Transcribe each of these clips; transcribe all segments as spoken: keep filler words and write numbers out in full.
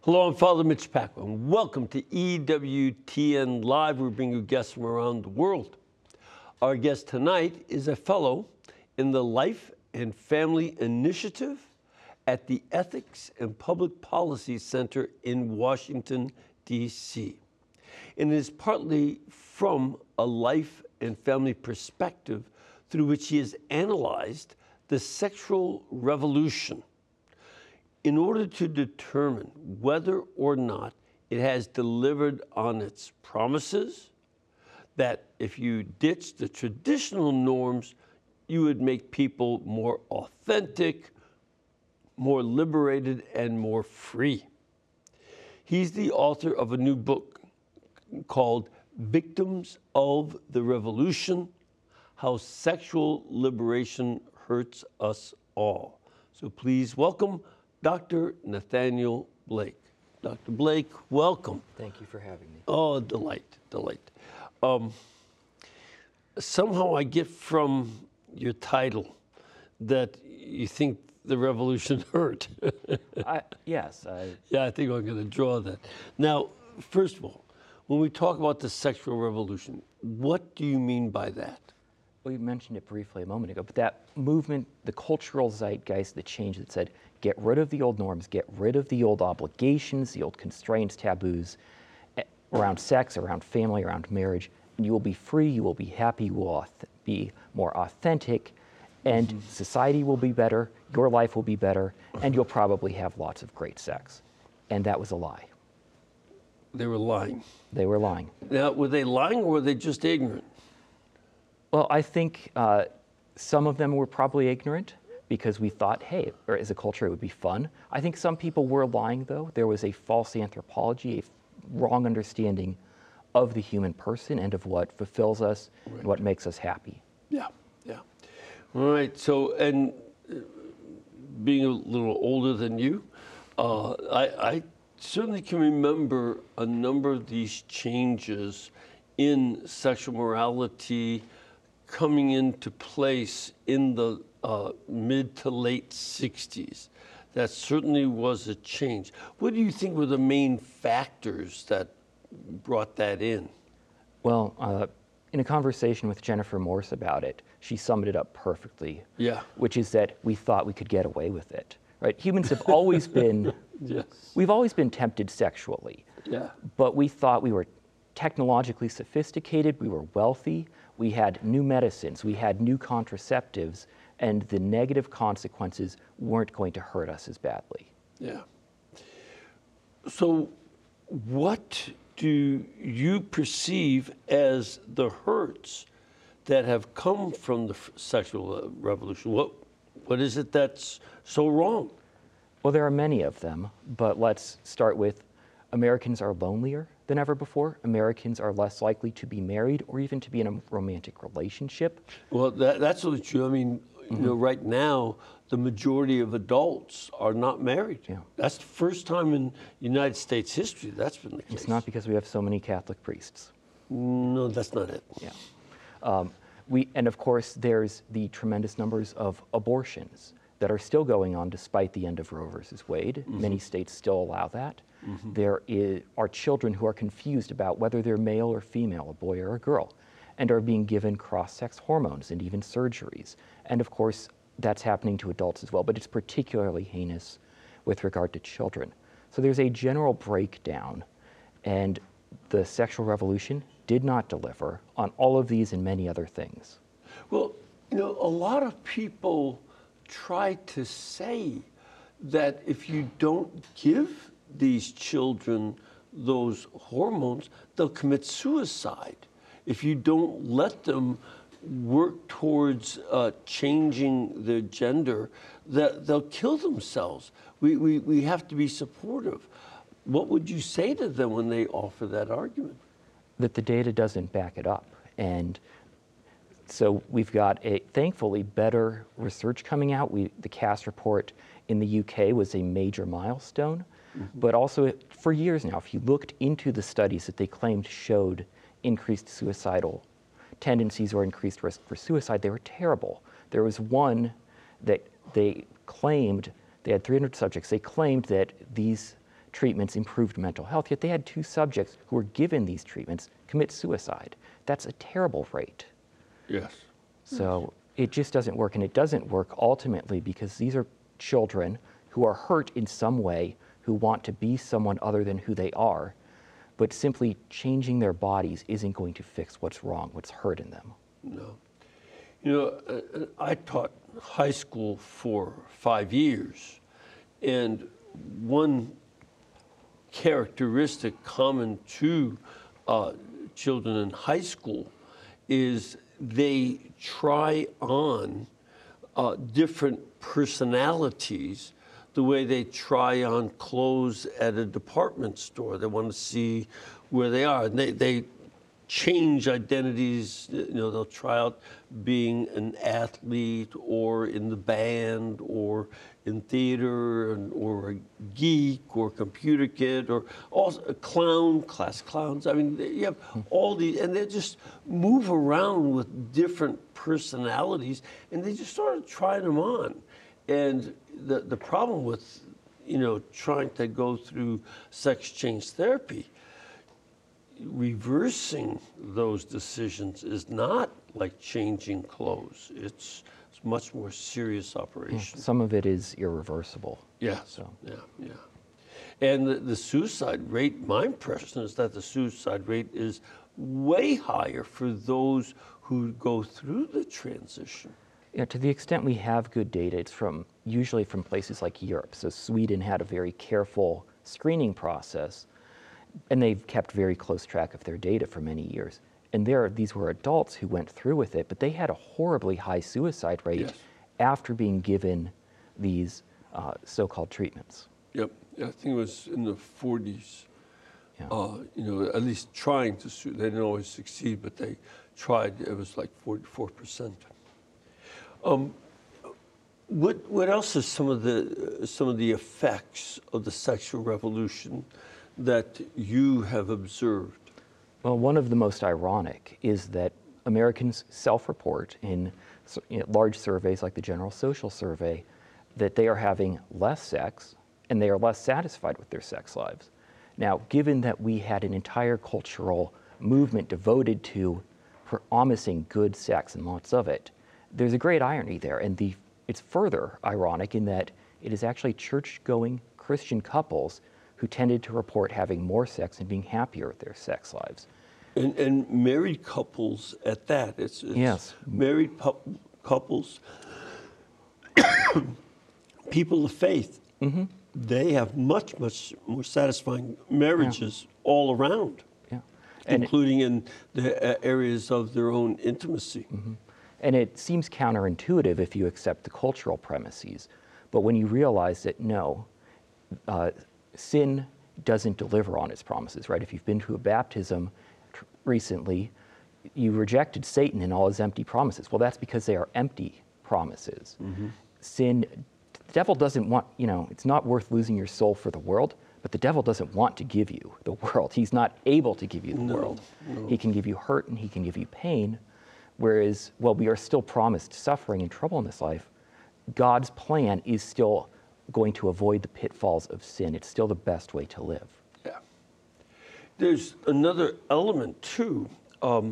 Hello, I'm Father Mitch Pacwa. Welcome to E W T N Live. We bring you guests from around the world. Our guest tonight is a fellow in the Life and Family Initiative at the Ethics and Public Policy Center in Washington, D C And it is partly from a life and family perspective through which he has analyzed the sexual revolution in order to determine whether or not it has delivered on its promises, that if you ditch the traditional norms, you would make people more authentic, more liberated, and more free. He's the author of a new book called Victims of the Revolution: How Sexual Liberation Hurts Us All. So please welcome Doctor Nathaniel Blake. Doctor Blake, welcome. Thank you for having me. Oh, delight, delight. Um, somehow I get from your title that you think the revolution hurt. I, yes. I, yeah, I think I'm going to draw that. Now, first of all, when we talk about the sexual revolution, what do you mean by that? well, you mentioned it briefly a moment ago, but that movement, the cultural zeitgeist, the change that said, get rid of the old norms, get rid of the old obligations, the old constraints, taboos eh, around sex, around family, around marriage, and you will be free, you will be happy, you will auth- be more authentic, and mm-hmm. society will be better, your life will be better, and you'll probably have lots of great sex. And that was a lie. They were lying. They were lying. Now, were they lying or were they just ignorant? Well, I think uh, some of them were probably ignorant because we thought, hey, or as a culture, it would be fun. I think some people were lying, though. There was a false anthropology, a wrong understanding of the human person and of what fulfills us right. and what makes us happy. Yeah, yeah. All right, so, and uh, being a little older than you, uh, I, I certainly can remember a number of these changes in sexual morality coming into place in the uh, mid to late sixties. That certainly was a change. What do you think were the main factors that brought that in? Well, uh, in a conversation with Jennifer Morse about it, she summed it up perfectly. Yeah. Which is that we thought we could get away with it. Right? Humans have always been, yes. we've always been tempted sexually. Yeah. But we thought we were technologically sophisticated, we were wealthy, we had new medicines, we had new contraceptives, and the negative consequences weren't going to hurt us as badly. Yeah. So what do you perceive as the hurts that have come from the sexual revolution? What What is it that's so wrong? Well, there are many of them, but let's start with Americans are lonelier than ever before. Americans are less likely to be married or even to be in a romantic relationship. Well, that, that's really true. I mean, mm-hmm. you know, right now, the majority of adults are not married. Yeah. That's the first time in United States history that's been the case. It's not because we have so many Catholic priests. No, that's not it. Yeah. Um, we, and of course, there's the tremendous numbers of abortions that are still going on despite the end of Roe versus Wade. Mm-hmm. Many states still allow that. Mm-hmm. There is, are children who are confused about whether they're male or female, a boy or a girl, and are being given cross-sex hormones and even surgeries. And of course, that's happening to adults as well, but it's particularly heinous with regard to children. So there's a general breakdown, and the sexual revolution did not deliver on all of these and many other things. Well, you know, a lot of people try to say that if you don't give these children those hormones, they'll commit suicide. If you don't let them work towards uh, changing their gender, that they'll kill themselves. We, we, we have to be supportive. What would you say to them when they offer that argument? That the data doesn't back it up. And so we've got, a thankfully, better research coming out. We, the Cass report in the U K was a major milestone. Mm-hmm. But also, for years now, if you looked into the studies that they claimed showed increased suicidal tendencies or increased risk for suicide, they were terrible. There was one that they claimed, they had three hundred subjects, they claimed that these treatments improved mental health, yet they had two subjects who were given these treatments commit suicide. That's a terrible rate. Yes. So it just doesn't work, and it doesn't work ultimately because these are children who are hurt in some way, who want to be someone other than who they are, but simply changing their bodies isn't going to fix what's wrong, what's hurt in them. No. You know, uh, I taught high school for five years, and one characteristic common to uh, children in high school is they try on uh, different personalities the way they try on clothes at a department store. They want to see where they are. And they, they change identities. You know, they'll try out being an athlete or in the band or in theater and, or a geek or computer kid or also a clown, class clowns. I mean, you have all these, and they just move around with different personalities, and they just sort of try them on. And the, the problem with, you know, trying to go through sex change therapy, reversing those decisions is not like changing clothes. It's, it's much more serious operation. Yeah, some of it is irreversible. Yeah, So. yeah, yeah. And the, the suicide rate, my impression is that the suicide rate is way higher for those who go through the transition. Yeah, to the extent we have good data, it's from usually from places like Europe. So Sweden had a very careful screening process, and they've kept very close track of their data for many years. And there, these were adults who went through with it, but they had a horribly high suicide rate Yes. after being given these uh, so-called treatments. Yep, I think it was in the forties. Yeah. Uh, you know, at least trying to sue. They didn't always succeed, but they tried. It was like forty-four percent. Um, what what else is some of the uh, some of the effects of the sexual revolution that you have observed? Well, one of the most ironic is that Americans self-report in s- you know, large surveys like the General Social Survey that they are having less sex and they are less satisfied with their sex lives. Now, given that we had an entire cultural movement devoted to promising good sex and lots of it, there's a great irony there. And the, it's further ironic in that it is actually church-going Christian couples who tended to report having more sex and being happier with their sex lives. And, and married couples at that. It's, it's Yes. married pu- couples, people of faith. Mm-hmm. They have much, much more satisfying marriages all around, Yeah. And it- including in the uh, areas of their own intimacy. And it seems counterintuitive if you accept the cultural premises. But when you realize that no, uh, sin doesn't deliver on its promises, right? If you've been to a baptism tr- recently, you rejected Satan and all his empty promises. Well, that's because they are empty promises. Sin, the devil doesn't want, you know, it's not worth losing your soul for the world, but the devil doesn't want to give you the world. He's not able to give you the world. He can give you hurt and he can give you pain. Whereas, well, we are still promised suffering and trouble in this life. God's plan is still going to avoid the pitfalls of sin. It's still the best way to live. Yeah. There's another element too. Um,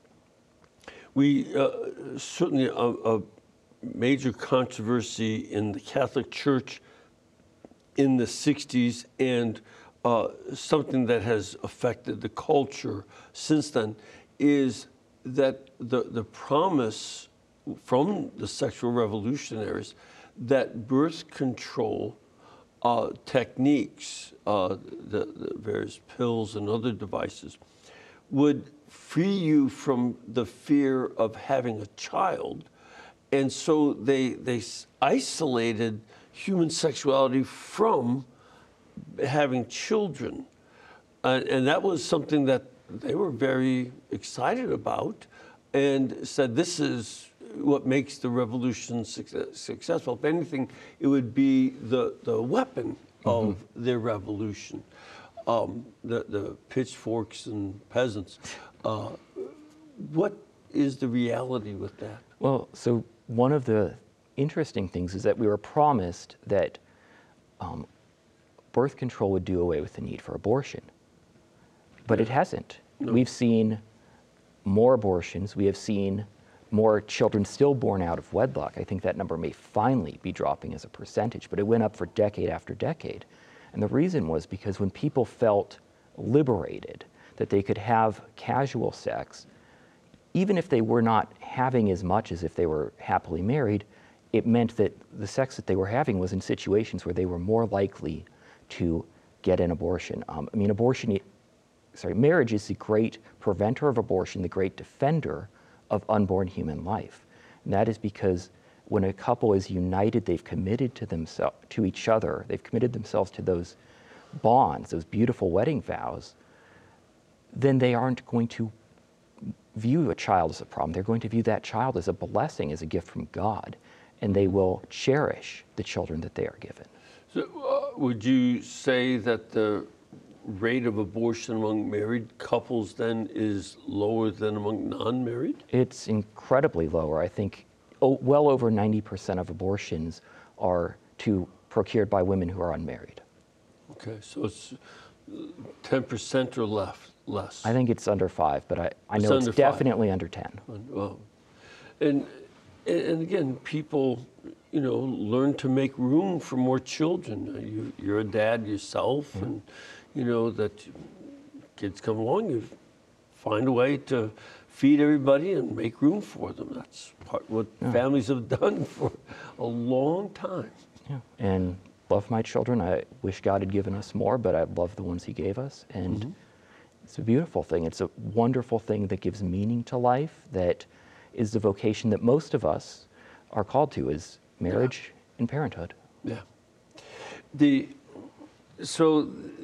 we uh, certainly a, a major controversy in the Catholic Church in the sixties, and uh, something that has affected the culture since then is that the, the promise from the sexual revolutionaries that birth control uh, techniques, uh, the, the various pills and other devices, would free you from the fear of having a child. And so they, they s- isolated human sexuality from having children. Uh, and that was something that they were very excited about and said, this is what makes the revolution success, successful. If anything, it would be the, the weapon of their revolution. Um, the, the pitchforks and peasants. Uh, what is the reality with that? Well, so one of the interesting things is that we were promised that um, birth control would do away with the need for abortion. But it hasn't. No. We've seen more abortions. We have seen more children still born out of wedlock. I think that number may finally be dropping as a percentage, but it went up for decade after decade. And the reason was because when people felt liberated, that they could have casual sex, even if they were not having as much as if they were happily married, it meant that the sex that they were having was in situations where they were more likely to get an abortion. Um, I mean, abortion, sorry, marriage is the great preventer of abortion, the great defender of unborn human life. And that is because when a couple is united, they've committed to themselves, to each other, they've committed themselves to those bonds, those beautiful wedding vows, then they aren't going to view a child as a problem. They're going to view that child as a blessing, as a gift from God, and they will cherish the children that they are given. So, uh, would you say that the rate of abortion among married couples then is lower than among non-married? It's incredibly lower. I think oh, well over ninety percent of abortions are to procured by women who are unmarried. Okay, so it's ten percent or less. Less. I think it's under five, but I, I it's know it's five. Definitely under ten. Well, and and again, people, you know, learn to make room for more children. You, you're a dad yourself, mm-hmm. and you know that kids come along, you find a way to feed everybody and make room for them. That's part what yeah. families have done for a long time. Yeah, and love my children. I wish God had given us more, but I love the ones He gave us, and. Mm-hmm. It's a beautiful thing. It's a wonderful thing that gives meaning to life, that is the vocation that most of us are called to, is marriage yeah. and parenthood. Yeah. The, so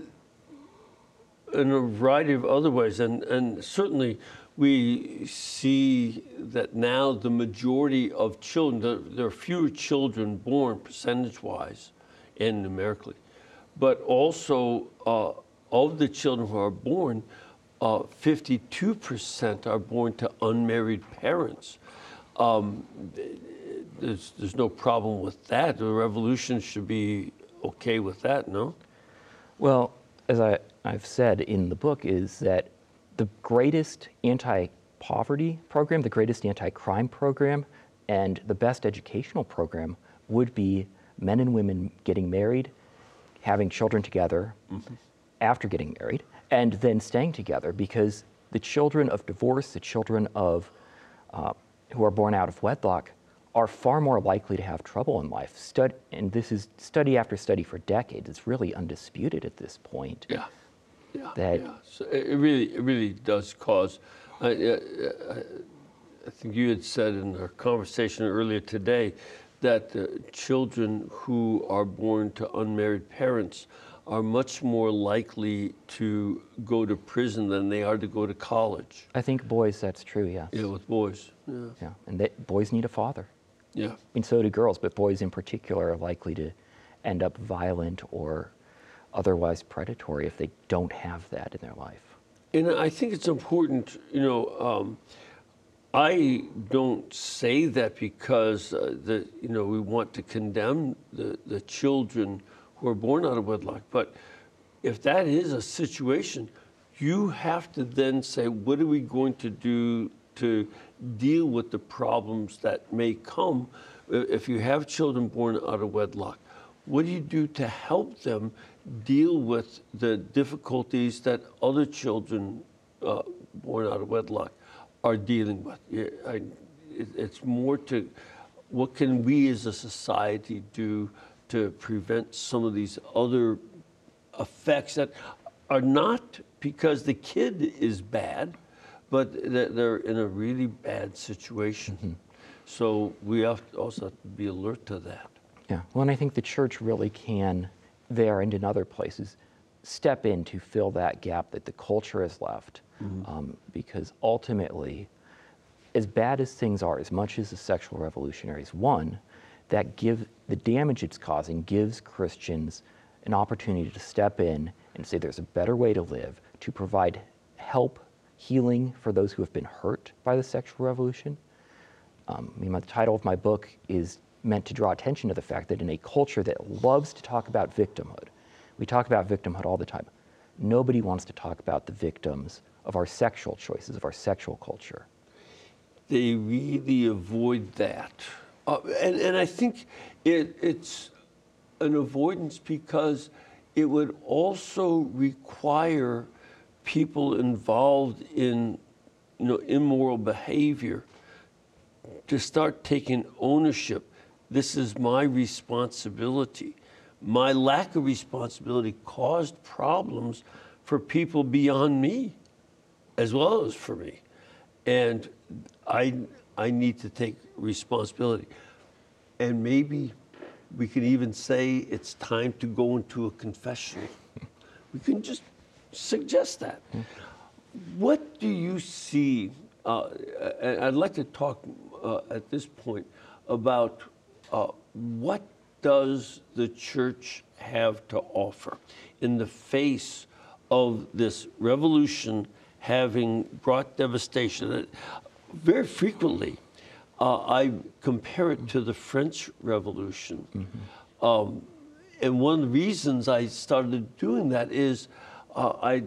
in a variety of other ways, and, and certainly we see that now the majority of children, there, there are fewer children born percentage-wise and numerically, but also uh, of the children who are born, uh, fifty-two percent are born to unmarried parents. Um, there's, there's no problem with that. The revolution should be okay with that, no? Well, as I, I've said in the book, is that the greatest anti-poverty program, the greatest anti-crime program, and the best educational program would be men and women getting married, having children together, mm-hmm. after getting married, and then staying together, because the children of divorce, the children of uh, who are born out of wedlock, are far more likely to have trouble in life. Stud- and this is study after study for decades. It's really undisputed at this point. Yeah, yeah, that yeah. So it really, it really does cause. Uh, I, I think you had said in our conversation earlier today that uh, children who are born to unmarried parents are much more likely to go to prison than they are to go to college. I think boys, that's true, yes. Yeah, with boys, yeah. Yeah, and that boys need a father. Yeah. I mean, so do girls, but boys in particular are likely to end up violent or otherwise predatory if they don't have that in their life. And I think it's important, you know, um, I don't say that because uh, the, you know, we want to condemn the, the children who are born out of wedlock. But if that is a situation, you have to then say, what are we going to do to deal with the problems that may come if you have children born out of wedlock? What do you do to help them deal with the difficulties that other children uh, born out of wedlock are dealing with? Yeah, I, it, it's more to, what can we as a society do to prevent some of these other effects that are not because the kid is bad, but they're in a really bad situation. Mm-hmm. So we have to also have to be alert to that. Yeah, well, and I think the church really can, there and in other places, step in to fill that gap that the culture has left. Mm-hmm. Um, because ultimately, as bad as things are, as much as the sexual revolutionaries won, that give the damage it's causing gives Christians an opportunity to step in and say there's a better way to live, to provide help, healing for those who have been hurt by the sexual revolution. Um, I mean, the title of my book is meant to draw attention to the fact that in a culture that loves to talk about victimhood, We talk about victimhood all the time. Nobody wants to talk about the victims of our sexual choices, of our sexual culture. They really avoid that. Uh, and, and I think it, it's an avoidance because it would also require people involved in, you know, immoral behavior to start taking ownership. This is my responsibility. My lack of responsibility caused problems for people beyond me, as well as for me. And I, I need to take responsibility. And maybe we could even say it's time to go into a confessional. We can just suggest that. What do you see? Uh, and I'd like to talk uh, at this point about uh, what does the church have to offer in the face of this revolution having brought devastation. Very frequently, uh, I compare it to the French Revolution. Mm-hmm. Um, and one of the reasons I started doing that is uh, I,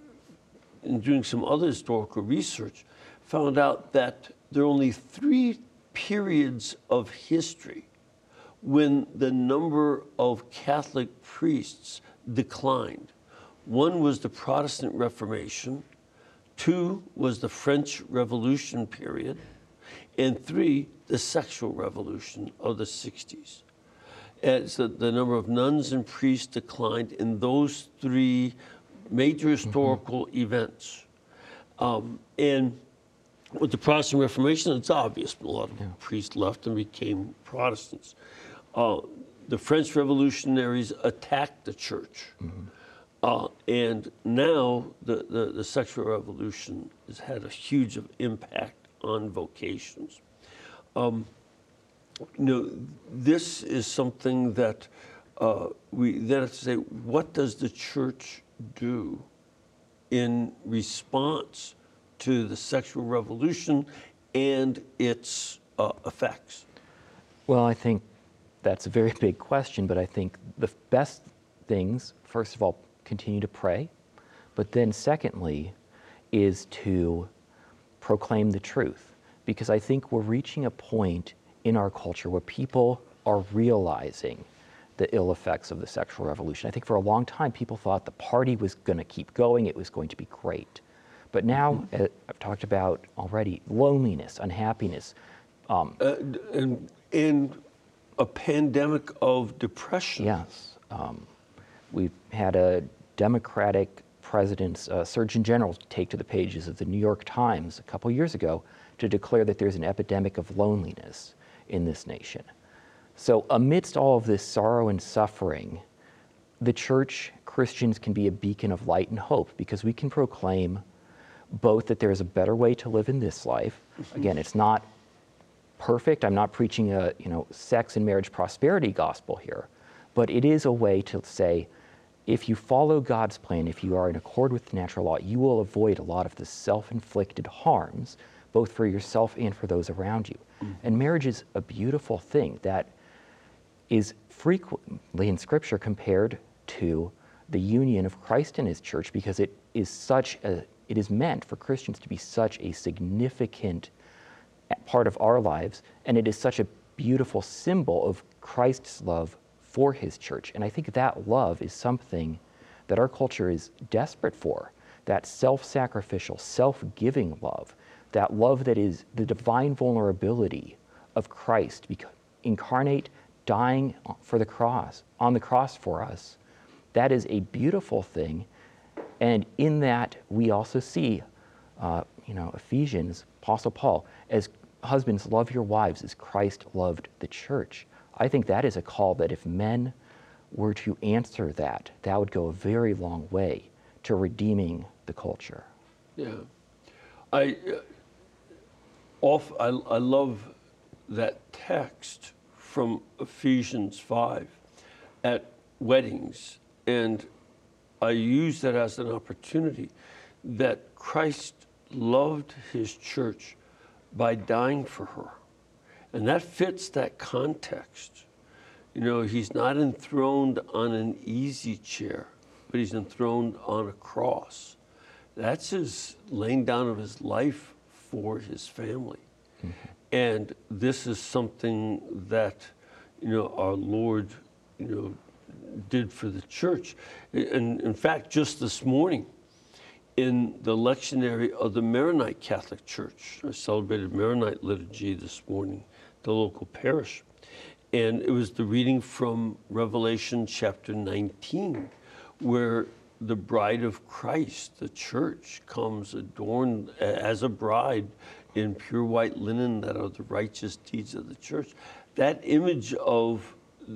in doing some other historical research, found out that there are only three periods of history when the number of Catholic priests declined. One was the Protestant Reformation, two was the French Revolution period, and three, the sexual revolution of the sixties. And so the number of nuns and priests declined in those three major historical mm-hmm. events. Um, and with the Protestant Reformation, it's obvious. A lot of yeah. priests left and became Protestants. Uh, the French revolutionaries attacked the church. Mm-hmm. Uh, and now the, the, the sexual revolution has had a huge impact on vocations. Um, you know, this is something that uh, we then have to say, what does the church do in response to the sexual revolution and its uh, effects? Well, I think that's a very big question, but I think the best things, first of all, continue to pray, but then secondly, is to proclaim the truth. Because I think we're reaching a point in our culture where people are realizing the ill effects of the sexual revolution. I think for a long time, people thought the party was going to keep going, it was going to be great. But now, uh, I've talked about already, loneliness, unhappiness. Um, uh, and, and a pandemic of depression. Yes. Um, we've had a Democratic president's uh, Surgeon General take to the pages of the New York Times a couple years ago to declare that there's an epidemic of loneliness in this nation. So amidst all of this sorrow and suffering, the church, Christians can be a beacon of light and hope because we can proclaim both that there's a better way to live in this life. Mm-hmm. Again, it's not perfect. I'm not preaching a you know sex and marriage prosperity gospel here, but it is a way to say, if you follow God's plan, if you are in accord with the natural law, you will avoid a lot of the self-inflicted harms, both for yourself and for those around you. Mm-hmm. And marriage is a beautiful thing that is frequently in Scripture compared to the union of Christ and His church, because it is such a, it is meant for Christians to be such a significant part of our lives, and it is such a beautiful symbol of Christ's love for His church. And I think that love is something that our culture is desperate for, that self-sacrificial, self-giving love, that love that is the divine vulnerability of Christ incarnate, dying for the cross, on the cross for us. That is a beautiful thing. And in that, we also see, uh, you know, Ephesians, Apostle Paul, as husbands, love your wives as Christ loved the church. I think that is a call that if men were to answer that, that would go a very long way to redeeming the culture. Yeah. I, uh, off, I, I love that text from Ephesians five at weddings. And I use that as an opportunity that Christ loved His church by dying for her. And that fits that context. You know, he's not enthroned on an easy chair, but he's enthroned on a cross. That's his laying down of his life for his family. Mm-hmm. And this is something that, you know, our Lord, you know, did for the church. And in fact, just this morning, in the lectionary of the Maronite Catholic Church, I celebrated Maronite liturgy this morning, the local parish. And it was the reading from Revelation chapter nineteen, where the bride of Christ, the church, comes adorned as a bride in pure white linen that are the righteous deeds of the church. That image of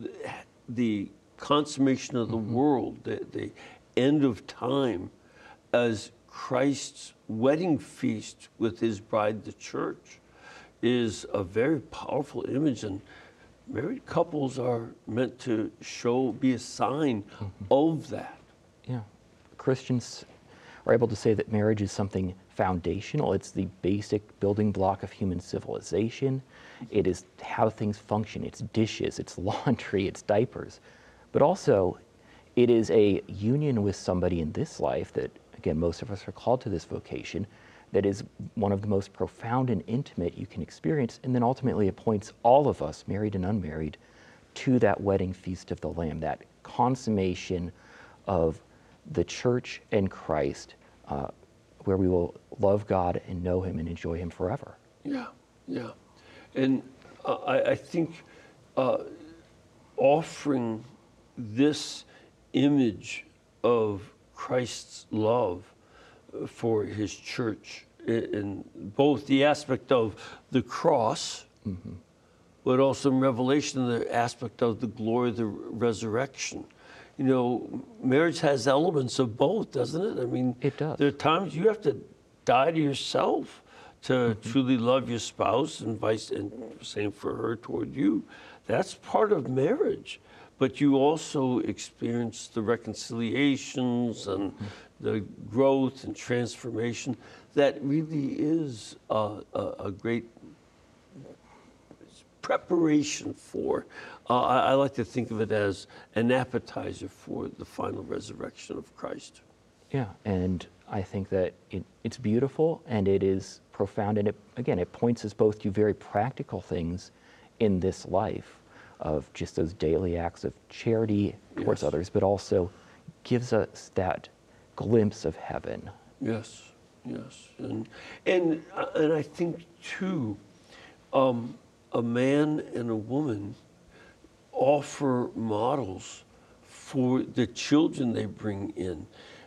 the consummation of the mm-hmm. world, the, the end of time, as Christ's wedding feast with his bride, the church, is a very powerful image. And married couples are meant to show, be a sign mm-hmm. of that. Yeah. Christians are able to say that marriage is something foundational. It's the basic building block of human civilization. It is how things function. It's dishes, it's laundry, it's diapers. But also, it is a union with somebody in this life that, again, most of us are called to this vocation, that is one of the most profound and intimate you can experience, and then ultimately it points all of us, married and unmarried, to that wedding feast of the Lamb, that consummation of the church and Christ, uh, where we will love God and know him and enjoy him forever. Yeah, yeah. And uh, I, I think uh, offering this image of Christ's love for his church in both the aspect of the cross, mm-hmm. but also in Revelation, the aspect of the glory of the resurrection. You know, marriage has elements of both, doesn't it? I mean, it does. There are times you have to die to yourself to mm-hmm. truly love your spouse, and vice, and same for her toward you. That's part of marriage. But you also experience the reconciliations and mm-hmm. the growth and transformation that really is a, a, a great preparation for. Uh, I, I like to think of it as an appetizer for the final resurrection of Christ. Yeah, and I think that it, it's beautiful and it is profound, and it, again, it points us both to very practical things in this life of just those daily acts of charity towards yes. others, but also gives us that glimpse of heaven. Yes, yes, and and uh, and I think too, um, a man and a woman offer models for the children they bring in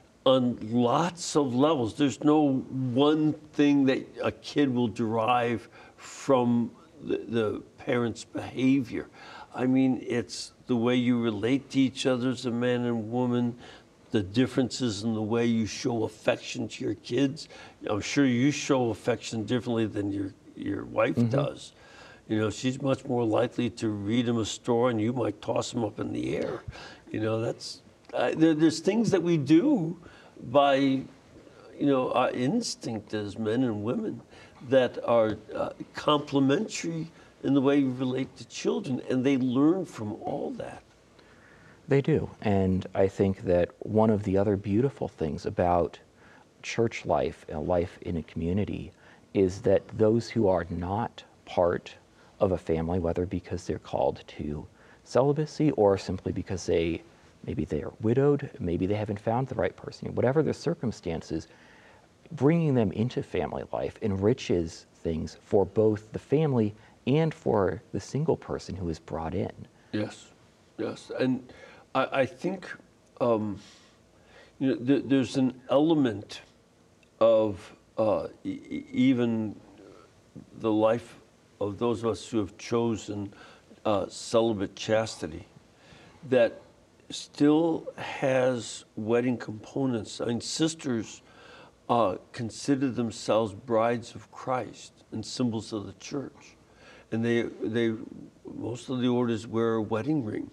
on lots of levels. There's no one thing that a kid will derive from the, the parent's behavior. I mean, it's the way you relate to each other as a man and woman, the differences in the way you show affection to your kids. I'm sure you show affection differently than your, your wife mm-hmm. does. You know, she's much more likely to read him a story and you might toss him up in the air. You know, that's, uh, there, there's things that we do by, you know, our instinct as men and women that are uh, complementary in the way you relate to children, and they learn from all that. They do, and I think that one of the other beautiful things about church life, uh, life in a community, is that those who are not part of a family, whether because they're called to celibacy or simply because they, maybe they are widowed, maybe they haven't found the right person, whatever the circumstances, bringing them into family life enriches things for both the family and for the single person who is brought in. Yes, yes, and I, I think um, you know th- there's an element of uh, e- even the life of those of us who have chosen uh, celibate chastity that still has wedding components. I mean, sisters uh, consider themselves brides of Christ and symbols of the church. And they, they, most of the orders wear a wedding ring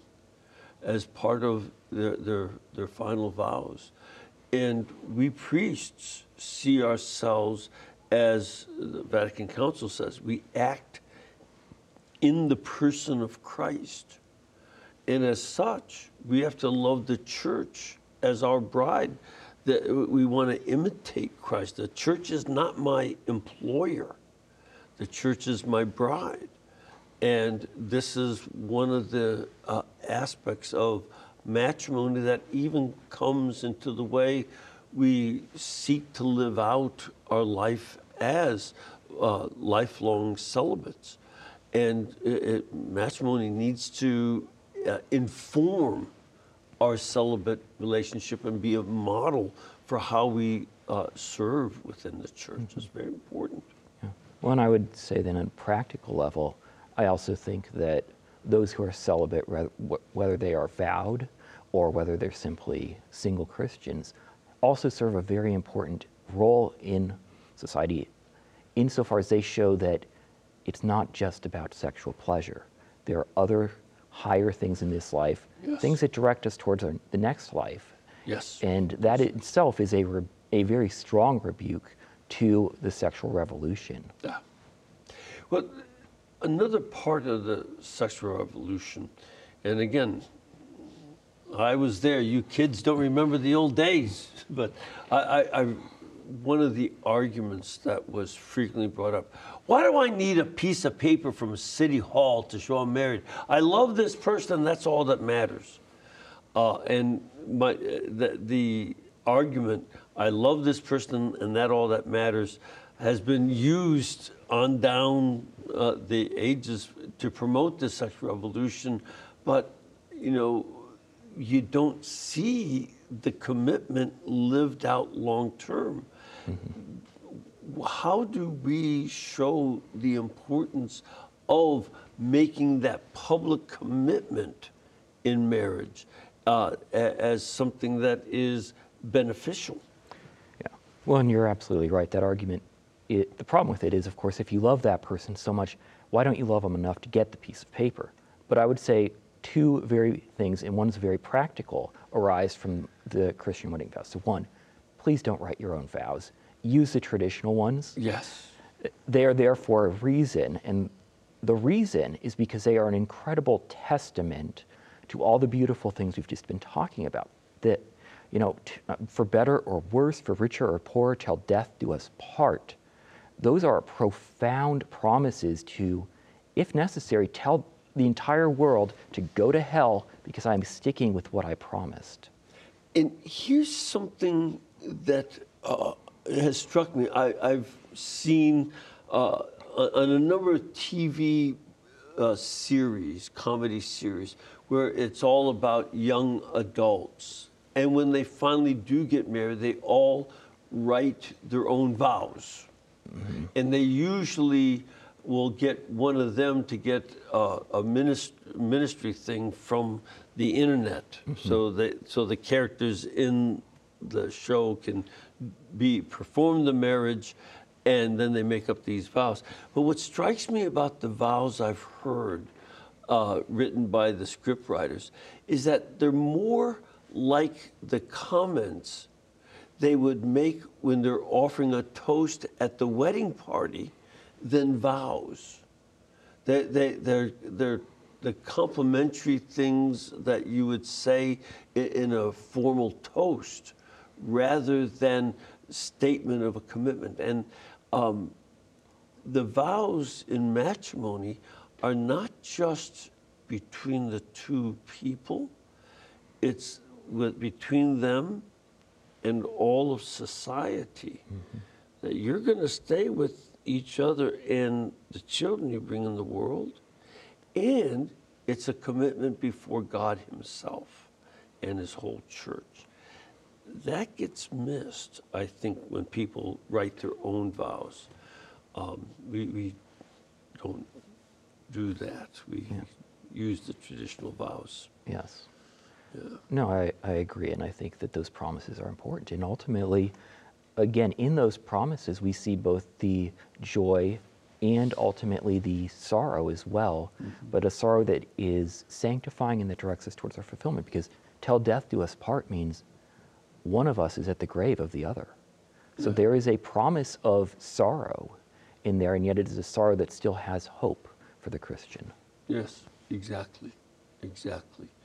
as part of their, their, their final vows. And we priests see ourselves as the Vatican Council says, we act in the person of Christ. and as such, we have to love the church as our bride. That we want to imitate Christ. The church is not my employer. The church is my bride. And this is one of the uh, aspects of matrimony that even comes into the way we seek to live out our life as uh, lifelong celibates. And it, it, matrimony needs to uh, inform our celibate relationship and be a model for how we uh, serve within the church. Mm-hmm. It's very important. Yeah. Well, and I would say then on a practical level, I also think that those who are celibate, whether they are vowed or whether they're simply single Christians, also serve a very important role in society insofar as they show that it's not just about sexual pleasure. There are other higher things in this life, yes. things that direct us towards our, the next life. Yes. And that itself is a, re, a very strong rebuke to the sexual revolution. Yeah. Well, another part of the sexual revolution, and again, I was there. You kids don't remember the old days, but I, I, I one of the arguments that was frequently brought up, why do I need a piece of paper from City Hall to show I'm married? I love this person, and that's all that matters. Uh, and my, the, the argument, I love this person, and that all that matters, has been used on down uh, the ages to promote the sexual revolution, but, you know, you don't see the commitment lived out long term. Mm-hmm. How do we show the importance of making that public commitment in marriage uh, as something that is beneficial? Yeah, well, and you're absolutely right. That argument, it, the problem with it is, of course, if you love that person so much, why don't you love them enough to get the piece of paper? But I would say two very things, and one's very practical, arise from the Christian wedding vows. So one, please don't write your own vows. Use the traditional ones. Yes. They are there for a reason, and the reason is because they are an incredible testament to all the beautiful things we've just been talking about. That, you know, t- for better or worse, for richer or poorer, till death do us part. Those are profound promises to, if necessary, tell the entire world to go to hell because I'm sticking with what I promised. And here's something that uh, has struck me. I, I've seen uh, on a number of T V uh, series, comedy series, where it's all about young adults. And when they finally do get married, they all write their own vows. Mm-hmm. And they usually will get one of them to get uh, a minist- ministry thing from the internet, mm-hmm. so that so the characters in the show can be perform the marriage, and then they make up these vows. But what strikes me about the vows I've heard uh, written by the scriptwriters is that they're more like the comments they would make when they're offering a toast at the wedding party than vows. They, they, they're, they're the complimentary things that you would say in, in a formal toast rather than statement of a commitment. And um, the vows in matrimony are not just between the two people, it's with, between them and all of society. Mm-hmm. That you're going to stay with each other and the children you bring in the world, and it's a commitment before God himself and his whole church. That gets missed, I think, when people write their own vows. Um, we, we don't do that. We yeah. use the traditional vows. Yes. Yeah. No, I, I agree, and I think that those promises are important. And ultimately, again, in those promises, we see both the joy and ultimately the sorrow as well, mm-hmm. but a sorrow that is sanctifying and that directs us towards our fulfillment, because till death do us part means one of us is at the grave of the other. So yeah. there is a promise of sorrow in there, and yet it is a sorrow that still has hope for the Christian. Yes, exactly, exactly.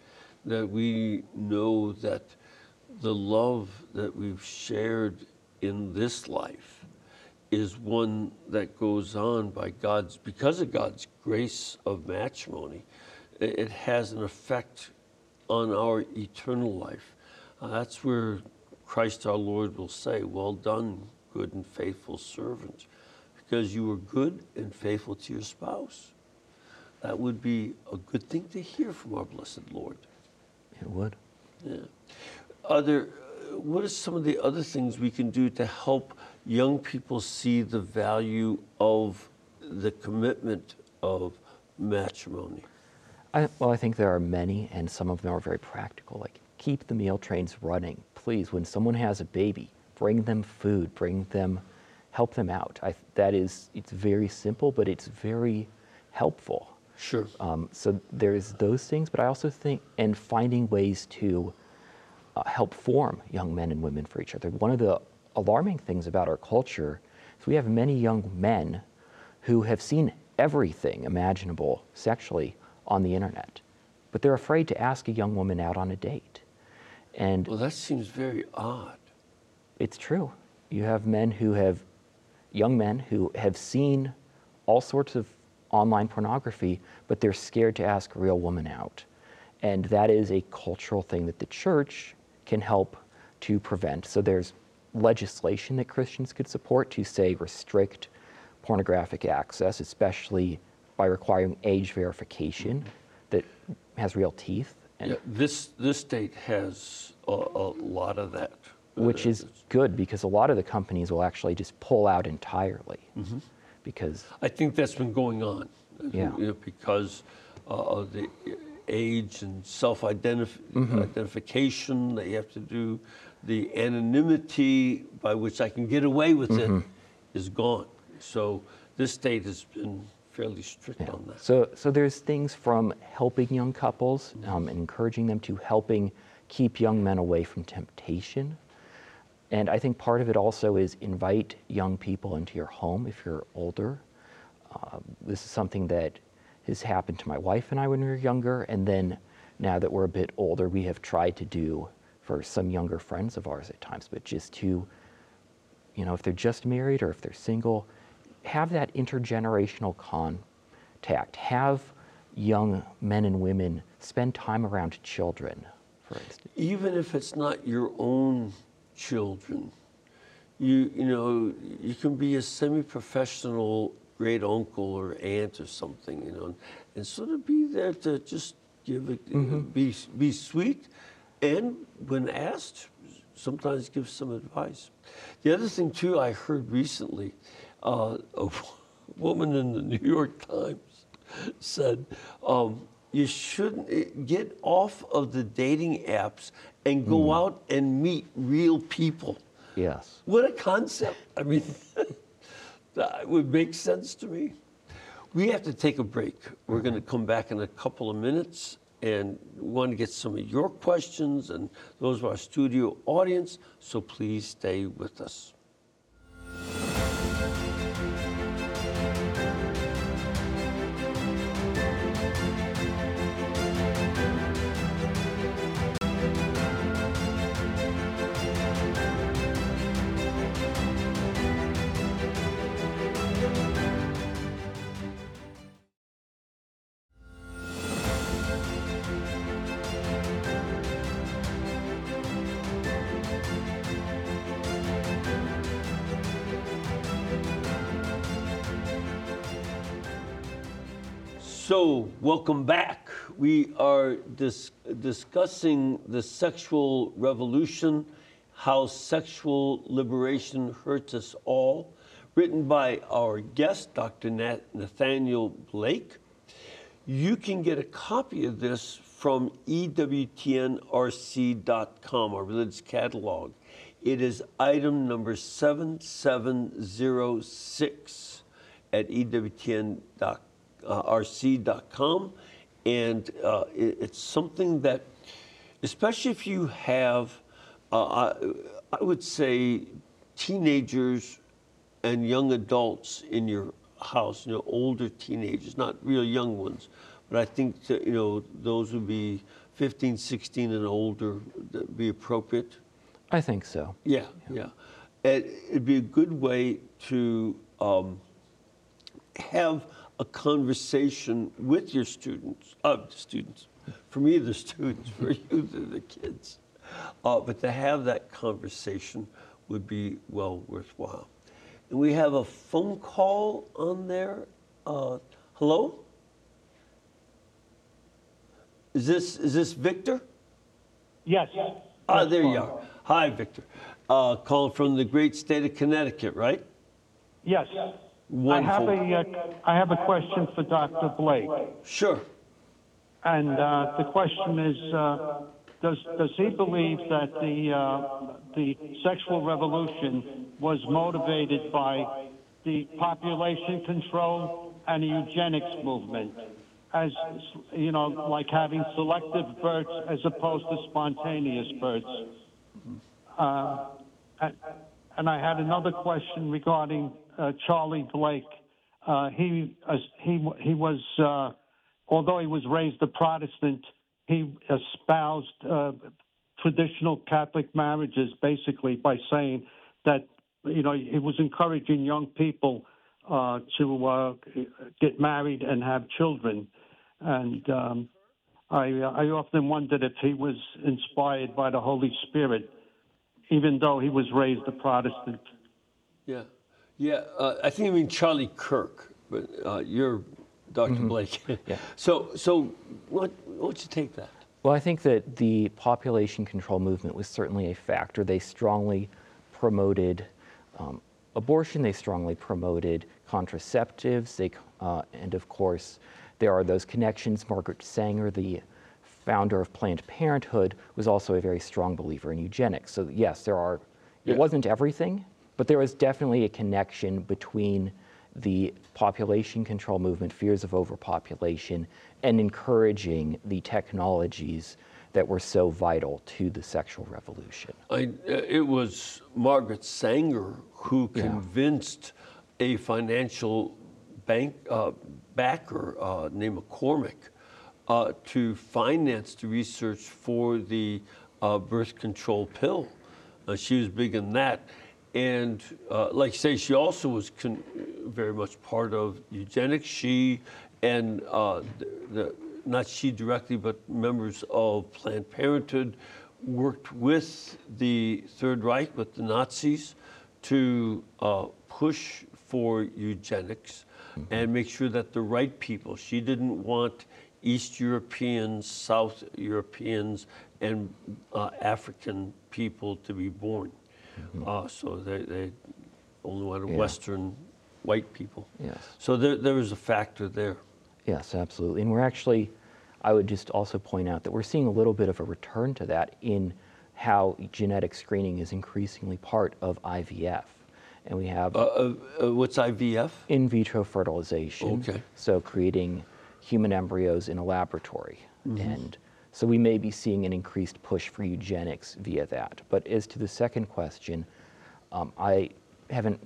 that we know that the love that we've shared in this life is one that goes on by God's, because of God's grace of matrimony, it, it has an effect on our eternal life. Uh, that's where Christ our Lord will say, "Well done, good and faithful servant," because you were good and faithful to your spouse. That would be a good thing to hear from our blessed Lord. It would. Yeah. Are there, what are some of the other things we can do to help young people see the value of the commitment of matrimony? I, well, I think there are many, and some of them are very practical. Like, keep the meal trains running. Please, when someone has a baby, bring them food, bring them, help them out. I, that is, it's very simple, but it's very helpful. Sure. Um, so there's those things, but I also think, and finding ways to uh, help form young men and women for each other. One of the alarming things about our culture is we have many young men who have seen everything imaginable sexually on the internet, but they're afraid to ask a young woman out on a date. And Well, that seems very odd. it's true. You have men who have, young men who have seen all sorts of online pornography, but they're scared to ask a real woman out. And that is a cultural thing that the church can help to prevent. So there's legislation that Christians could support to, say, restrict pornographic access, especially by requiring age verification that has real teeth. And Yeah, this this state has a, a lot of that. which Uh, is good, because a lot of the companies will actually just pull out entirely. Mm-hmm. Because I think that's been going on. Yeah. You know, because uh, of the age and self-identification that you have to do, the anonymity by which I can get away with Mm-hmm. it is gone. So this state has been fairly strict Yeah. on that. So, so there's things from helping young couples, um, and encouraging them, to helping keep young men away from temptation. And I think part of it also is invite young people into your home if you're older. Uh, this is something that has happened to my wife and I when we were younger, and then now that we're a bit older, we have tried to do for some younger friends of ours at times, but just to, you know, if they're just married or if they're single, have that intergenerational contact. Have young men and women spend time around children, for instance. Even if it's not your own children, you you know, you can be a semi-professional great uncle or aunt or something, you know, and sort of be there to just give it, Mm-hmm. be be sweet, and when asked, sometimes give some advice. The other thing too, I heard recently, uh, a woman in the New York Times said, um, you shouldn't eh, get off of the dating apps and go out and meet real people. Yes. What a concept. I mean, that would make sense to me. We have to take a break. We're going to come back in a couple of minutes and want to get some of your questions and those of our studio audience, so please stay with us. So, welcome back. We are dis- discussing the sexual revolution, how sexual liberation hurts us all, written by our guest, Doctor Nat- Nathaniel Blake. You can get a copy of this from E W T N R C dot com, our religious catalog. It is item number seven seven zero six at E W T N R C dot com. And uh, it, it's something that, especially if you have, uh, I, I would say, teenagers and young adults in your house, you know, older teenagers, not real young ones, but I think that, you know, those would be fifteen, sixteen and older, that'd be appropriate. I think so. Yeah, yeah. And it'd be a good way to um, have a conversation with your students, uh, students. For me, the students. For you, they're the kids. Uh, but to have that conversation would be well worthwhile. And we have a phone call on there. Uh, hello? Is this is this Victor? Yes. Ah, Yes, there you Bob. are. Hi, Victor. Uh, calling from the great state of Connecticut, right? Yes. Wonderful. I have a, uh, I have a question for Doctor Blake. Sure. And uh, the question is, uh, does, does he believe that the, uh, the sexual revolution was motivated by the population control and the eugenics movement? As, you know, like having selective births as opposed to spontaneous births. Uh, and, and I had another question regarding uh, Charlie Blake. Uh, he, uh, he, he was, uh, although he was raised a Protestant, he espoused uh, traditional Catholic marriages, basically by saying that, you know, he was encouraging young people uh, to uh, get married and have children. And um, I, I often wondered if he was inspired by the Holy Spirit, even though he was raised a Protestant. Yeah. Yeah. Uh, I think you mean Charlie Kirk, but uh, you're Doctor Blake. Yeah. So, so what, why don't you take that? Well, I think that the population control movement was certainly a factor. They strongly promoted um, abortion. They strongly promoted contraceptives. They, uh, and of course, there are those connections. Margaret Sanger, the founder of Planned Parenthood, was also a very strong believer in eugenics. So yes, there are, Yeah. it wasn't everything, but there was definitely a connection between the population control movement, fears of overpopulation, and encouraging the technologies that were so vital to the sexual revolution. I, uh, it was Margaret Sanger who Yeah. convinced a financial bank uh, backer uh, named McCormick uh, to finance the research for the uh, birth control pill. Uh, she was big in that. And uh, like you say, she also was con- very much part of eugenics. She and uh, the, the, not she directly, but members of Planned Parenthood worked with the Third Reich, with the Nazis, to uh, push for eugenics mm-hmm. and make sure that the right people, she didn't want East Europeans, South Europeans, and uh, African people to be born. Mm-hmm. Uh, so they, they only wanted Yeah. Western white people. Yes. So there, there was a factor there. Yes, absolutely. And we're actually, I would just also point out that we're seeing a little bit of a return to that in how genetic screening is increasingly part of I V F. And we have Uh, uh, uh, what's I V F? in vitro fertilization. Okay. So creating human embryos in a laboratory. Mm-hmm. And so we may be seeing an increased push for eugenics via that. But as to the second question, um, I haven't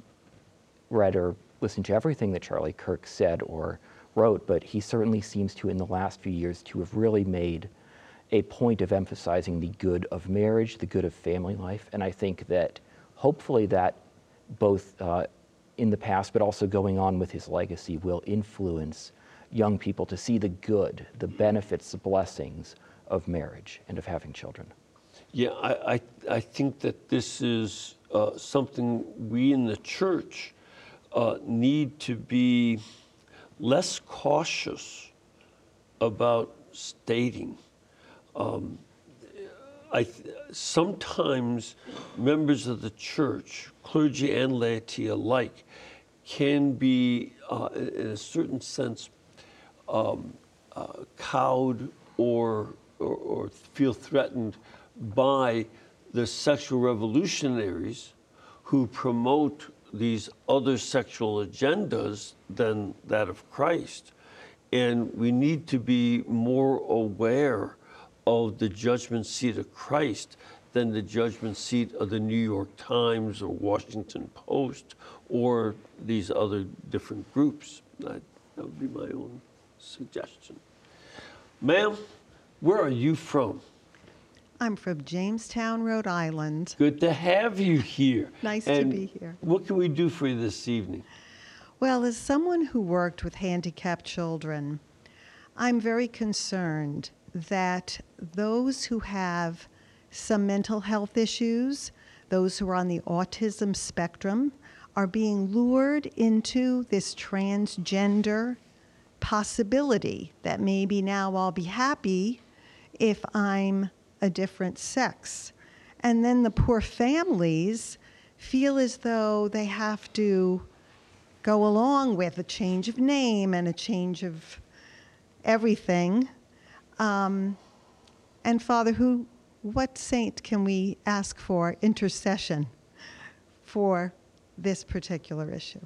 read or listened to everything that Charlie Kirk said or wrote, but he certainly seems to, in the last few years, to have really made a point of emphasizing the good of marriage, the good of family life. And I think that hopefully that both uh, in the past, but also going on with his legacy, will influence young people to see the good, the benefits, the blessings of marriage and of having children. Yeah, I, I, I think that this is uh, something we in the church uh, need to be less cautious about stating. Um, I th- sometimes members of the church, clergy and laity alike, can be, uh, in a certain sense, um, uh, cowed or, or, or feel threatened by the sexual revolutionaries who promote these other sexual agendas than that of Christ. And we need to be more aware of the judgment seat of Christ than the judgment seat of the New York Times or Washington Post or these other different groups. That, that would be my own suggestion. Ma'am, where are you from? I'm from Jamestown, Rhode Island. Good to have you here. Nice to And be here. What can we do for you this evening? Well, as someone who worked with handicapped children, I'm very concerned that those who have some mental health issues, those who are on the autism spectrum, are being lured into this transgender possibility that maybe now I'll be happy if I'm a different sex. And then the poor families feel as though they have to go along with a change of name and a change of everything. Um, and Father, who, what saint can we ask for intercession for this particular issue?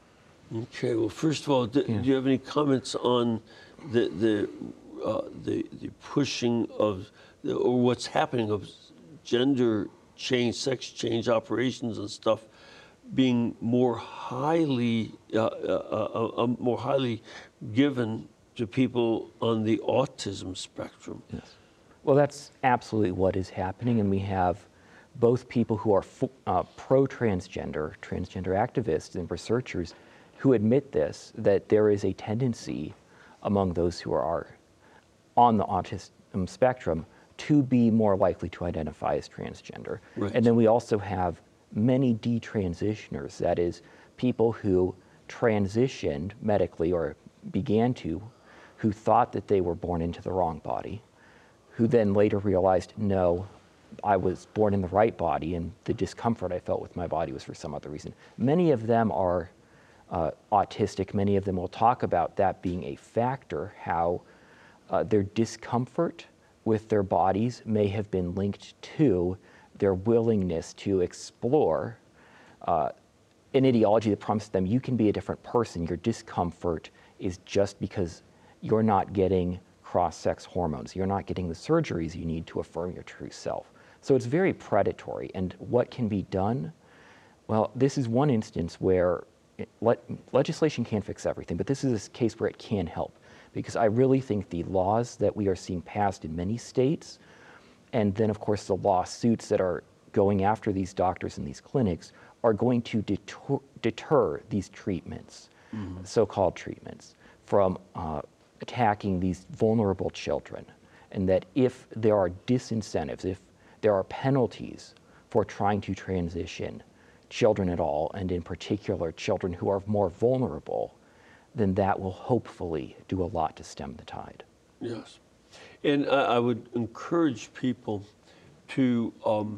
Okay. Well, first of all, do, Yeah. do you have any comments on the the uh, the, the pushing of the, or what's happening of gender change, sex change operations and stuff being more highly uh, uh, uh, uh, more highly given to people on the autism spectrum? Yes. Well, that's absolutely what is happening, and we have both people who are fo- uh, pro-transgender, transgender activists and researchers who admit this, that there is a tendency among those who are on the autism spectrum to be more likely to identify as transgender. Right. And then we also have many detransitioners, that is, people who transitioned medically or began to, who thought that they were born into the wrong body, who then later realized, no, I was born in the right body, and the discomfort I felt with my body was for some other reason. Many of them are uh, autistic. Many of them will talk about that being a factor, how uh, their discomfort with their bodies may have been linked to their willingness to explore uh, an ideology that promised them you can be a different person. Your discomfort is just because you're not getting cross-sex hormones. You're not getting the surgeries you need to affirm your true self. So it's very predatory. And what can be done? Well, this is one instance where it, le- legislation can't fix everything, but this is a case where it can help. Because I really think the laws that we are seeing passed in many states, and then of course the lawsuits that are going after these doctors and these clinics, are going to deter, deter these treatments, mm-hmm. so-called treatments, from uh, attacking these vulnerable children. And that if there are disincentives, if there are penalties for trying to transition children at all, and in particular children who are more vulnerable, then that will hopefully do a lot to stem the tide. Yes. And I, I would encourage people to um,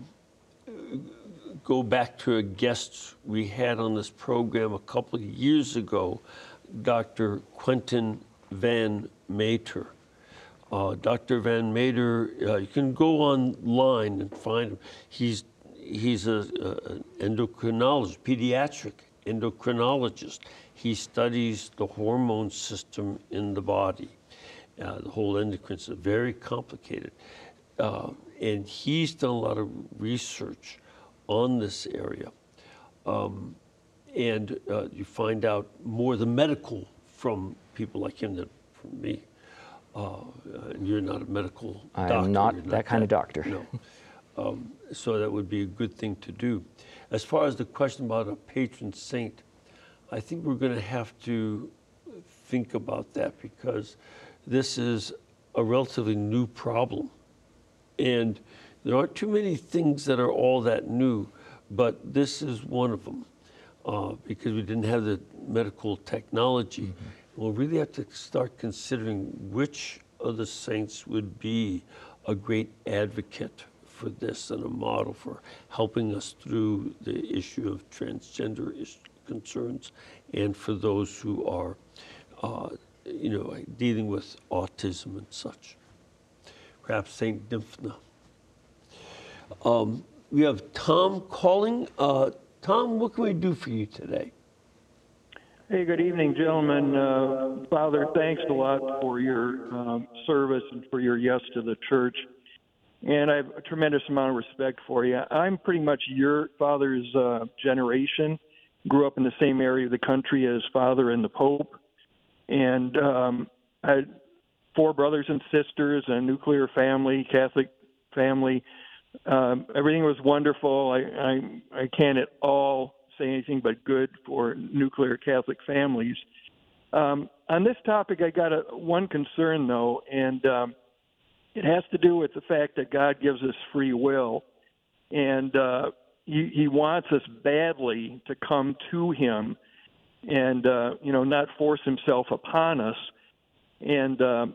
go back to a guest we had on this program a couple of years ago, Doctor Quentin Van Meter. Uh, Doctor Van Meter, uh, you can go online and find him. He's he's a, a, an endocrinologist, pediatric endocrinologist. He studies the hormone system in the body. Uh, the whole endocrine system, very complicated. Uh, and he's done a lot of research on this area. Um, and uh, you find out more the medical from people like him than from me. Uh, and you're not a medical I doctor. am not You're that kind of doctor. No. Um, so that would be a good thing to do. As far as the question about a patron saint, I think we're going to have to think about that, because this is a relatively new problem. And there aren't too many things that are all that new, but this is one of them, uh, because we didn't have the medical technology. Mm-hmm. We'll really have to start considering which of the saints would be a great advocate for this and a model for helping us through the issue of transgender is- concerns, and for those who are, uh, you know, dealing with autism and such. Perhaps Saint Dymphna. Um, we have Tom calling. Uh, Tom, what can we do for you today? Hey, good evening, gentlemen. Uh, Father, thanks a lot for your um, service and for your yes to the church. And I have a tremendous amount of respect for you. I'm pretty much your father's uh, generation. Grew up in the same area of the country as Father and the Pope. And um, I four brothers and sisters, a nuclear family, Catholic family. Um, everything was wonderful. I, I I can't at all say anything but good for nuclear Catholic families. Um, on this topic, I got a, one concern though, and um, it has to do with the fact that God gives us free will, and uh, he, he wants us badly to come to Him, and uh, you know, not force Himself upon us. And uh,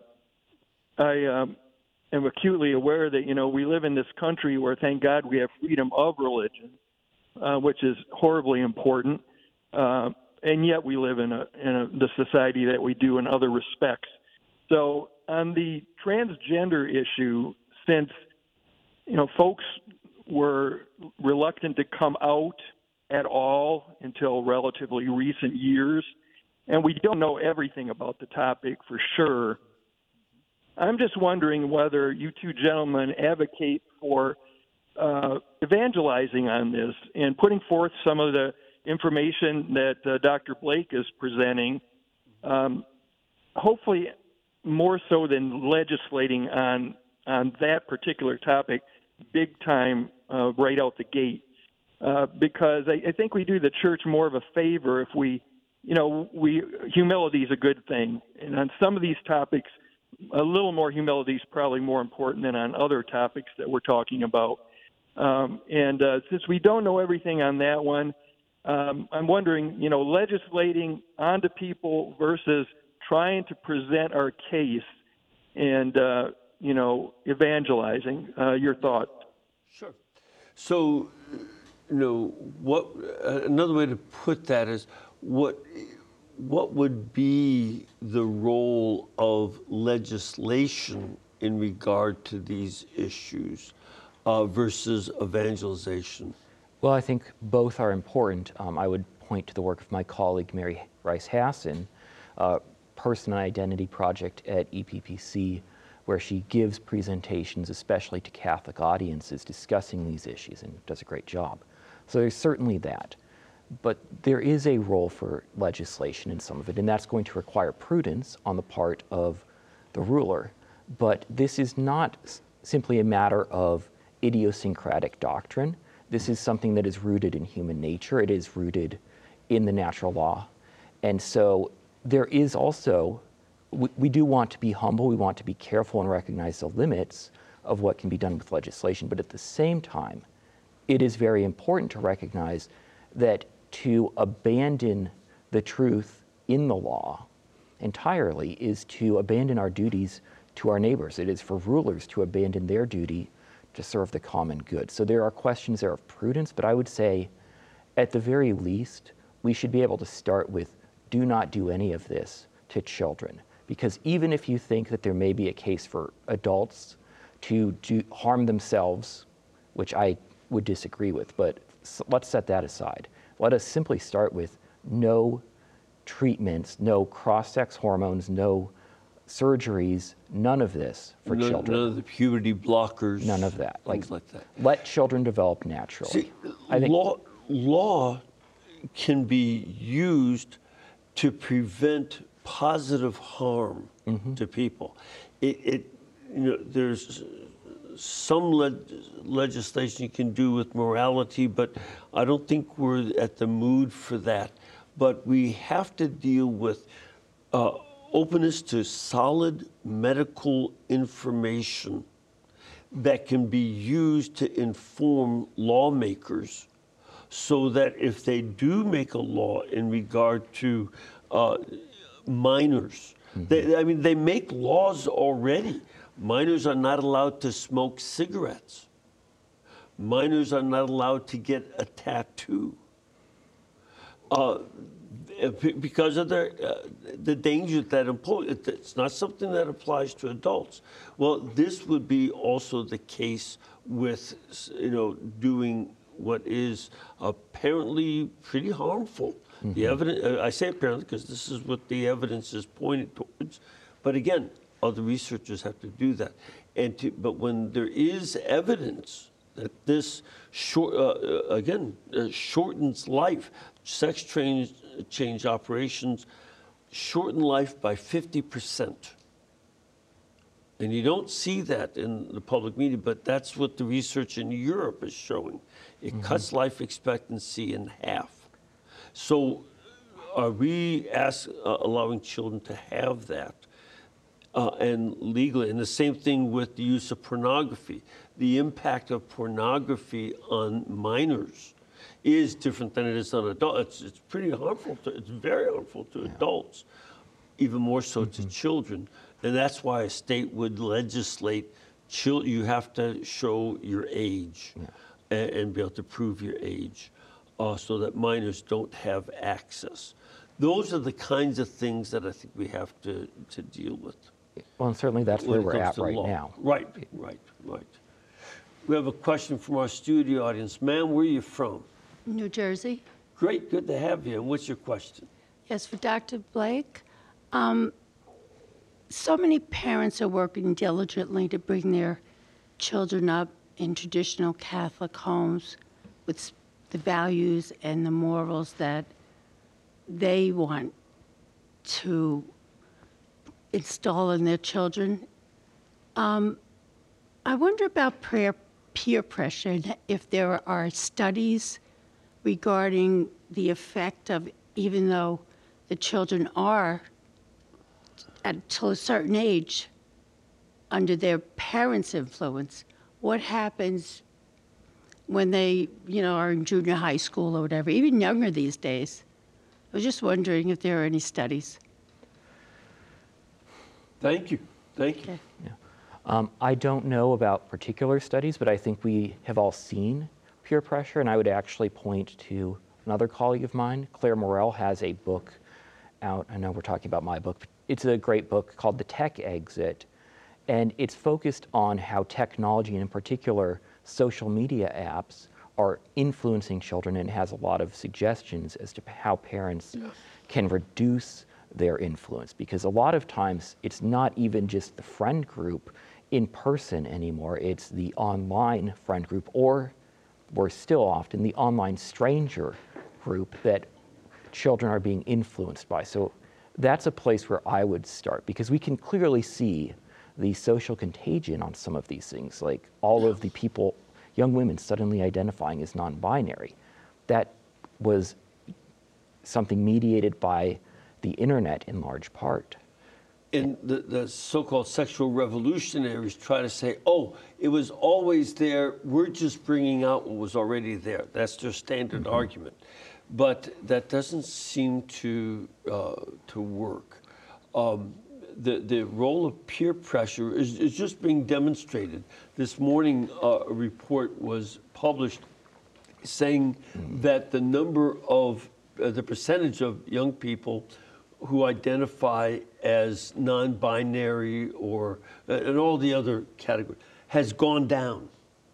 I um, am acutely aware that you know we live in this country where, thank God, we have freedom of religion, uh, which is horribly important. Uh, and yet we live in a in a, the society that we do in other respects. So on the transgender issue, since you know folks were reluctant to come out at all until relatively recent years, and we don't know everything about the topic for sure, I'm just wondering whether you two gentlemen advocate for uh, evangelizing on this and putting forth some of the information that uh, Doctor Blake is presenting, um, hopefully more so than legislating on on that particular topic big time uh, right out the gate. Uh, because I, I think we do the church more of a favor if we, you know, we humility is a good thing. And on some of these topics, a little more humility is probably more important than on other topics that we're talking about. Um, and uh, since we don't know everything on that one, um, I'm wondering, you know, legislating onto people versus trying to present our case and, uh, you know, evangelizing. Uh, your thought? Sure. So, you know, what uh, another way to put that is what what would be the role of legislation in regard to these issues uh, versus evangelization? Well, I think both are important. Um, I would point to the work of my colleague Mary Rice Hassan, uh, Person and Identity Project at E P P C, where she gives presentations, especially to Catholic audiences, discussing these issues, and does a great job. So there's certainly that. But there is a role for legislation in some of it, and that's going to require prudence on the part of the ruler. But this is not s- simply a matter of idiosyncratic doctrine. This is something that is rooted in human nature. It is rooted in the natural law. And so there is also, we, we do want to be humble, we want to be careful and recognize the limits of what can be done with legislation. But at the same time, it is very important to recognize that to abandon the truth in the law entirely is to abandon our duties to our neighbors. It is for rulers to abandon their duty to serve the common good. So there are questions there of prudence, but I would say at the very least, we should be able to start with do not do any of this to children. Because even if you think that there may be a case for adults to do harm themselves, which I would disagree with, but s- let's set that aside. Let us simply start with no treatments, no cross-sex hormones, no surgeries, none of this for none, children. None of the puberty blockers. None of that. Things like, like that. Let children develop naturally. See, I think law, law can be used to prevent positive harm Mm-hmm. to people. It, it, you know, there's some le- legislation you can do with morality, but I don't think we're at the mood for that. But we have to deal with uh, openness to solid medical information that can be used to inform lawmakers so that if they do make a law in regard to uh, minors, mm-hmm. they, I mean, they make laws already. Minors are not allowed to smoke cigarettes. Minors are not allowed to get a tattoo. Uh, because of the, uh, the danger that impose. It's not something that applies to adults. Well, this would be also the case with, you know, doing what is apparently pretty harmful. Mm-hmm. The evidence, uh, I say apparently because this is what the evidence is pointed towards. But again, other researchers have to do that. And to, but when there is evidence that this short, uh, again, uh, shortens life, sex change, change operations shorten life by fifty percent. And you don't see that in the public media, but that's what the research in Europe is showing. It mm-hmm. cuts life expectancy in half. So are we ask, uh, allowing children to have that? Uh, and legally, and the same thing with the use of pornography. The impact of pornography on minors is different than it is on adults. It's, it's pretty harmful. To, it's very harmful to yeah. adults, even more so mm-hmm. to children. And that's why a state would legislate, chil- you have to show your age yeah. and, and be able to prove your age uh, so that minors don't have access. Those are the kinds of things that I think we have to, to deal with. Well, and certainly that's where we're at right now. Right, right, right. We have a question from our studio audience. Ma'am, where are you from? New Jersey. Great, good to have you. And what's your question? Yes, for Doctor Blake. Um, so many parents are working diligently to bring their children up in traditional Catholic homes with the values and the morals that they want to install in their children. Um, I wonder about prayer, peer pressure, and if there are studies regarding the effect of, even though the children are at till a certain age under their parents' influence, what happens when they, you know, are in junior high school or whatever, even younger these days? I was just wondering if there are any studies. Thank you. Thank you. Okay. Yeah. Um, I don't know about particular studies, but I think we have all seen peer pressure, and I would actually point to another colleague of mine. Claire Morrell has a book out. I know we're talking about my book. But it's a great book called The Tech Exit, and it's focused on how technology, and in particular social media apps, are influencing children, and has a lot of suggestions as to how parents yes. can reduce their influence, because a lot of times it's not even just the friend group in person anymore, it's the online friend group, or worse still often, the online stranger group that children are being influenced by. So that's a place where I would start, because we can clearly see the social contagion on some of these things, like all of the people, young women suddenly identifying as non-binary. That was something mediated by the internet in large part. And the, the so-called sexual revolutionaries try to say, oh, it was always there, we're just bringing out what was already there. That's their standard mm-hmm. argument. But that doesn't seem to, uh, to work. Um, the, the role of peer pressure is, is just being demonstrated. This morning, uh, a report was published saying mm-hmm. that the number of, uh, the percentage of young people who identify as non-binary or uh, and all the other categories has gone down.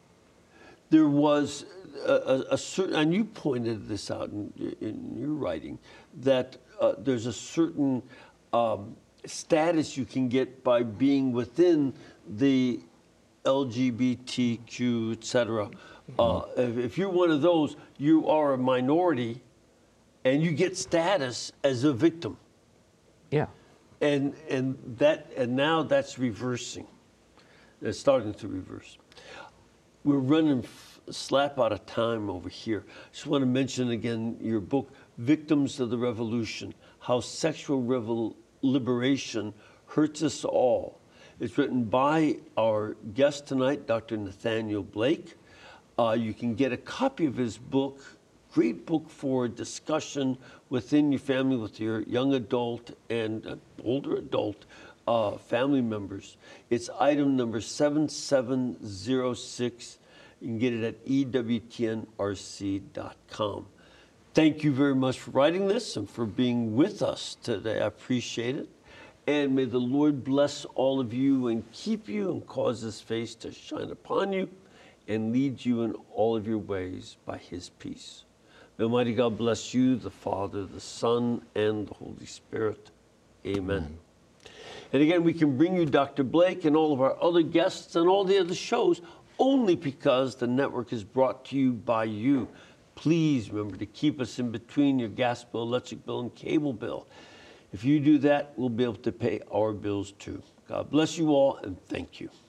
There was a, a, a certain, and you pointed this out in, in your writing, that uh, there's a certain um, status you can get by being within the L G B T Q, et cetera. Uh, if, if you're one of those, you are a minority, and you get status as a victim. Yeah. And and that and now that's reversing. It's starting to reverse. We're running f- slap out of time over here. Just want to mention again your book, Victims of the Revolution: How Sexual Revol- Liberation Hurts Us All. It's written by our guest tonight, Doctor Nathaniel Blake. Uh, you can get a copy of his book. Great book for discussion within your family with your young adult and uh, older adult uh, family members. It's item number seven seven zero six. You can get it at E W T N R C dot com. Thank you very much for writing this and for being with us today. I appreciate it. And may the Lord bless all of you and keep you and cause his face to shine upon you and lead you in all of your ways by his peace. May Almighty God bless you, the Father, the Son, and the Holy Spirit. Amen. Amen. And again, we can bring you Doctor Blake and all of our other guests and all the other shows only because the network is brought to you by you. Please remember to keep us in between your gas bill, electric bill, and cable bill. If you do that, we'll be able to pay our bills too. God bless you all, and thank you.